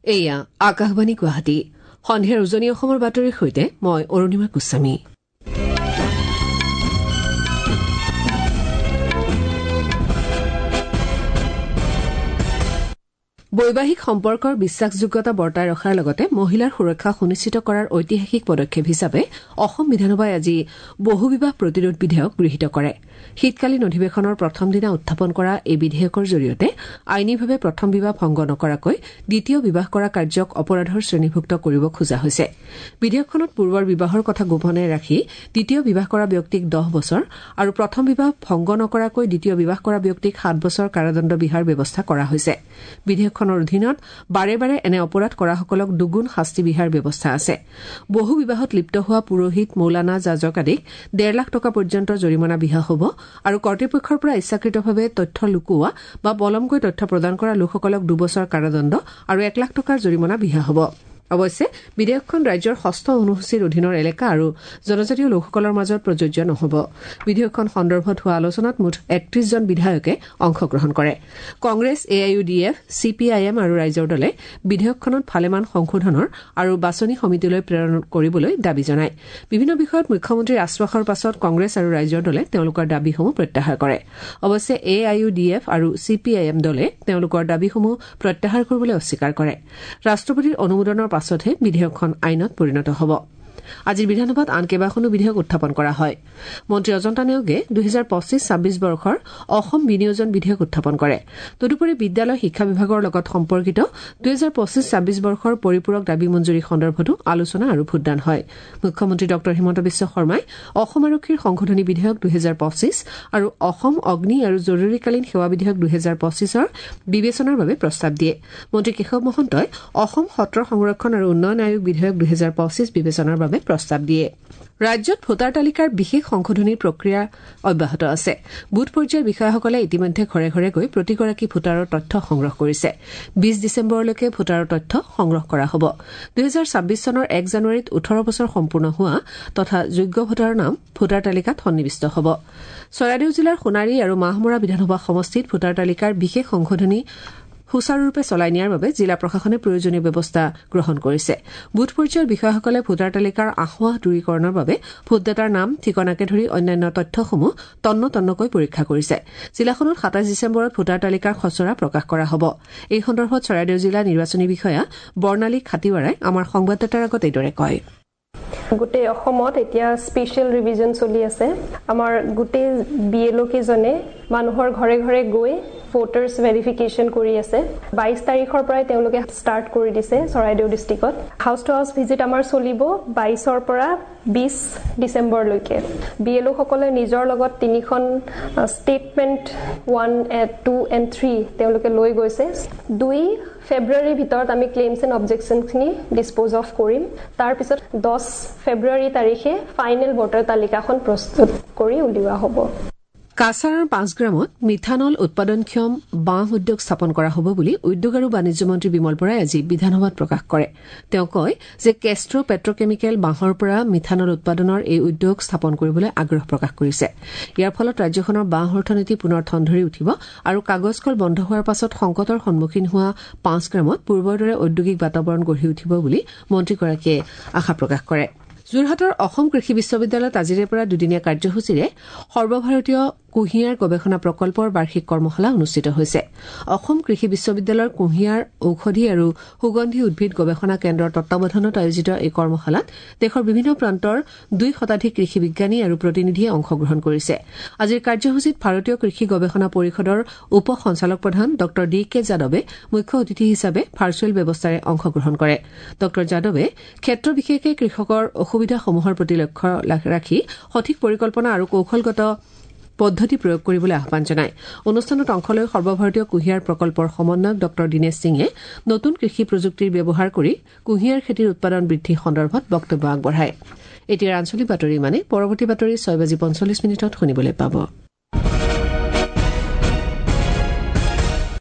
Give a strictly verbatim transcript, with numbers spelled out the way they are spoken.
এয়া আকাশবাণী গুৱাহাটী সন্ধিয়াৰ উজনি অসমৰ বাতৰিৰ সৈতে মই অৰুণিমা গোস্বামী। বৈবাহিক সম্পৰ্কৰ বিশ্বাসযোগ্যতা বৰ্তাই ৰখাৰ লগতে মহিলাৰ সুৰক্ষা সুনিশ্চিত কৰাৰ ঐতিহাসিক পদক্ষেপ হিচাপে অসম বিধানসভাই আজি বহুবিবাহ প্ৰতিৰোধ বিধেয়ক গৃহীত কৰে। শীতকালীন অধিৱেশনৰ প্ৰথম দিনা উত্থাপন কৰা এই বিধেয়কৰ জৰিয়তে আইনীভাৱে প্ৰথম বিবাহ ভংগ নকৰাকৈ দ্বিতীয় বিবাহ কৰা কাৰ্যক অপৰাধৰ শ্ৰেণীভুক্ত কৰিব খোজা হৈছে। বিধেয়কখনত পূৰ্বৰ বিবাহৰ কথা গোপনে ৰাখি দ্বিতীয় বিবাহ কৰা ব্যক্তিক দহ বছৰ আৰু প্ৰথম বিবাহ ভংগ নকৰাকৈ দ্বিতীয় বিবাহ কৰা ব্যক্তিক সাত বছৰ কাৰাদণ্ড বিহাৰ ব্যৱস্থা কৰা হৈছে। বিধেয়কখনৰ অধীনত বাৰে বাৰে এনে অপৰাধ কৰাসকলক দুগুণ শাস্তি বিহাৰ ব্যৱস্থা আছে। বহু বিবাহত লিপ্ত হোৱা পুৰোহিত, মৌলানা, যাজক আদিক ডেৰ লাখ টকা পৰ্যন্ত জৰিমনা বিহা হ'ব আৰু কৰ্তৃপক্ষৰ পৰা ইচ্ছাকৃতভাৱে তথ্য লুকুওৱা বা পলমকৈ তথ্য প্ৰদান কৰা লোকসকলক দুবছৰ কাৰাদণ্ড আৰু এক লাখ টকাৰ জৰিমনা বিহা হ'ব। অৱশ্যে বিধেয়কখন ৰাজ্যৰ ষষ্ঠ অনুসূচীৰ অধীনৰ এলেকা আৰু জনজাতীয় লোকসকলৰ মাজত প্ৰযোজ্য নহ'ব। বিধেয়কখন সন্দৰ্ভত হোৱা আলোচনাত মুঠ একত্ৰিশ জন বিধায়কে অংশগ্ৰহণ কৰে। Congress, A I U D F, C P I M আৰু ৰাইজৰ দলে বিধেয়কখনত ভালেমান সংশোধনৰ আৰু বাছনি সমিতিলৈ প্ৰেৰণ কৰিবলৈ দাবী জনায়। বিভিন্ন বিষয়ত মুখ্যমন্ত্ৰীৰ আশ্বাসৰ পাছত কংগ্ৰেছ আৰু ৰাইজৰ দলে তেওঁলোকৰ দাবীসমূহ প্ৰত্যাহাৰ কৰে। অৱশ্যে A I U D F আৰু চি পি আই এম দলে তেওঁলোকৰ দাবীসমূহ প্ৰত্যাহাৰ কৰিবলৈ অস্বীকাৰ কৰে। ৰাষ্ট্ৰপতিৰ অনুমোদনৰ পাছতহে বিধেয়কখন আইনত পৰিণত হ'ব। আজিৰ বিধানসভাত আন কেইবাখনো বিধেয়ক উত্থাপন কৰা হয়। মন্ত্ৰী অজন্তা নেওগে দুহেজাৰ পঁচিছ ছাব্বিছ বৰ্ষৰ অসম বিনিয়োজন বিধেয়ক উত্থাপন কৰে। তদুপৰি বিদ্যালয় শিক্ষা বিভাগৰ লগত সম্পৰ্কিত দুহেজাৰ পঁচিছ ছাব্বিছ বৰ্ষৰ পৰিপূৰক দাবী মঞ্জুৰী সন্দৰ্ভতো আলোচনা আৰু ভোটদান হয়। মুখ্যমন্ত্ৰী ডঃ হিমন্ত বিশ্ব শৰ্মাই অসম আৰক্ষীৰ সংশোধনী বিধেয়ক দুহেজাৰ পঁচিছ আৰু অসম অগ্নি আৰু জৰুৰীকালীন সেৱা বিধেয়ক দুহেজাৰ পঁচিছৰ বিবেচনাৰ বাবে প্ৰস্তাৱ দিয়ে। মন্ত্ৰী কেশৱ মহন্তই অসম সত্ৰ সংৰক্ষণ আৰু উন্নয়ন আয়োগ বিধেয়ক দুহেজাৰ পঁচিছ বিবেচনাৰ বাবে প্ৰস্তাৱ দিয়ে। ৰাজ্যত ভোটাৰ তালিকাৰ বিশেষ সংশোধনীৰ প্ৰক্ৰিয়া অব্যাহত আছে। বুথ পৰ্যায়ৰ বিষয়াসকলে ইতিমধ্যে ঘৰে ঘৰে গৈ প্ৰতিগৰাকী ভোটাৰৰ তথ্য সংগ্ৰহ কৰিছে। বিশ ডিচেম্বৰলৈকে ভোটাৰৰ তথ্য সংগ্ৰহ কৰা হ'ব। দুহেজাৰ ছাব্বিছ চনৰ এক জানুৱাৰীত ওঠৰ বছৰ সম্পূৰ্ণ হোৱা তথা যোগ্য ভোটাৰৰ নাম ভোটাৰ তালিকাত সন্নিৱিষ্ট হ'ব। চৰাইদেউ জিলাৰ সোণাৰী আৰু মাহমৰা বিধানসভা সমষ্টিত ভোটাৰ তালিকাৰ বিশেষ সংশোধনী সুচাৰুৰূপে চলাই নিয়াৰ বাবে জিলা প্ৰশাসনে প্ৰয়োজনীয় ব্যৱস্থা গ্ৰহণ কৰিছে। বুথ পৰ্যায়ৰ বিষয়াসকলে ভোটাৰ তালিকাৰ আঁসোৱাহ দূৰীকৰণৰ বাবে ভোটদাতাৰ নাম, ঠিকনাকে ধৰি অন্যান্য তথ্যসমূহ তন্ন তন্নকৈ পৰীক্ষা কৰিছে। জিলাখনত সাতাইছ ডিচেম্বৰত ভোটাৰ তালিকাৰ খচৰা প্ৰকাশ কৰা হ'ব। এই সন্দৰ্ভত চৰাইদেউ জিলা নিৰ্বাচনী বিষয়া বৰ্ণালী খাটিৱাৰাই আমাৰ সংবাদদাতাৰ আগত এইদৰে কয়। গোটেই অসমত এতিয়া স্পেচিয়েল ৰিভিজন চলি আছে। আমাৰ গোটেই বি এল অ' কেইজনে মানুহৰ ঘৰে ঘৰে গৈ ভোটাৰ্ছ ভেৰিফিকেশ্যন কৰি আছে। বাইছ তাৰিখৰ পৰাই তেওঁলোকে ষ্টাৰ্ট কৰি দিছে চৰাইদেউ ডিষ্ট্ৰিক্টত। হাউচ টু হাউচ ভিজিট আমাৰ চলিব বাইছৰ পৰা বিশ ডিচেম্বৰলৈকে। বি এল অ' সকলে নিজৰ লগত তিনিখন statement one two and three তেওঁলোকে লৈ গৈছে। দুই ফেব্ৰুৱাৰীৰ ভিতৰত আমি ক্লেইমছ এণ্ড অবজেকশ্যনখিনি ডিছপ'জ অফ কৰিম। তাৰপিছত দহ ফেব্ৰুৱাৰী তাৰিখে ফাইনেল ভোটাৰ তালিকাখন প্ৰস্তুত কৰি উলিওৱা হ'ব। কাছাৰৰ পাঁচগ্ৰামত মিথানল উৎপাদনক্ষম বাঁহ উদ্যোগ স্থাপন কৰা হ'ব বুলি উদ্যোগ আৰু বাণিজ্য মন্ত্ৰী বিমল বৰাই আজি বিধানসভাত প্ৰকাশ কৰে। তেওঁ কয় যে কেষ্ট্ৰ পেট্ৰকেমিকেল বাঁহৰ পৰা মিথানল উৎপাদনৰ এই উদ্যোগ স্থাপন কৰিবলৈ আগ্ৰহ প্ৰকাশ কৰিছে। ইয়াৰ ফলত ৰাজ্যখনৰ বাঁহ অৰ্থনীতি পুনৰ ঠন ধৰি উঠিব আৰু কাগজ কল বন্ধ হোৱাৰ পাছত সংকটৰ সন্মুখীন হোৱা পাঁচগ্ৰামত পূৰ্বৰ দৰে ঔদ্যোগিক বাতাবৰণ গঢ়ি উঠিব বুলি মন্ত্ৰীগৰাকীয়ে আশা প্ৰকাশ কৰে। যোৰহাটৰ অসম কৃষি বিশ্ববিদ্যালয়ত আজিৰে পৰা দুদিনীয়া কাৰ্যসূচীৰে সৰ্বভাৰতীয় কুঁহিয়াৰ গৱেষণা প্ৰকল্পৰ বাৰ্ষিক কৰ্মশালা অনুষ্ঠিত হৈছে। অসম কৃষি বিশ্ববিদ্যালয়ৰ কুঁহিয়াৰ ঔষধি আৰু সুগন্ধি উদ্ভিদ গৱেষণা কেন্দ্ৰৰ তত্বাৱধানত আয়োজিত এই কৰ্মশালাত দেশৰ বিভিন্ন প্ৰান্তৰ দুই শতাধিক কৃষি বিজ্ঞানী আৰু প্ৰতিনিধিয়ে অংশগ্ৰহণ কৰিছে। আজিৰ কাৰ্যসূচীত ভাৰতীয় কৃষি গৱেষণা পৰিষদৰ উপ সঞ্চালক প্ৰধান ড ডি কে যাদৱে মুখ্য অতিথি হিচাপে ভাৰ্চুৱেল ব্যৱস্থাৰে অংশগ্ৰহণ কৰে। ড যাদৱে ক্ষেত্ৰ বিশেষে কৃষকৰ অসুবিধাসমূহৰ প্ৰতি লক্ষ্য ৰাখি সঠিক পৰিকল্পনা আৰু কৌশলগত পদ্ধতি প্ৰয়োগ কৰিবলৈ আহ্বান জনায়। অনুষ্ঠানত অংশ লৈ সৰ্বভাৰতীয় কুঁহিয়াৰ প্ৰকল্পৰ সমন্বয়ক ড দীনেশ সিঙে নতুন কৃষি প্ৰযুক্তিৰ ব্যৱহাৰ কৰি কুঁহিয়াৰ খেতিৰ উৎপাদন বৃদ্ধি সন্দৰ্ভত বক্তব্য আগবঢ়ায়। এতিয়া আঞ্চলিক বাতৰি মানে পৰৱৰ্তী বাতৰি ছয় বাজি পঞ্চল্লিছ মিনিটত শুনিবলৈ পাব।